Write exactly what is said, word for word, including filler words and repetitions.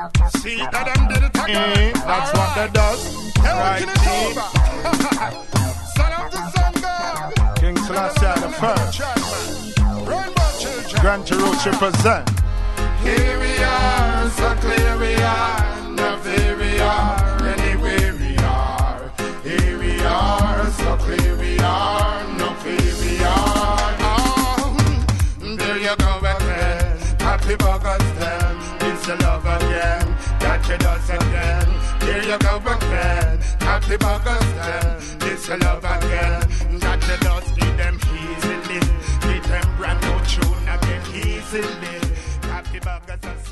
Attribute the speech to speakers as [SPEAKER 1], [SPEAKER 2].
[SPEAKER 1] See that them did it again.
[SPEAKER 2] Mm, that's what they does.
[SPEAKER 1] Right, son of the sun god.
[SPEAKER 2] King Selassie the first.
[SPEAKER 1] Rainbow children.
[SPEAKER 2] Grand Roots represent.
[SPEAKER 1] Here we are, so clear we are. No fear we are, anywhere we are. Here we are, so clear we are. No fear we are. Oh, there you go again. Happy August then. It's the love again. That you does again. Here you go again. Happy August then. It's the love again. That you does give them easily. Give them brand new tune again easily. Happy August.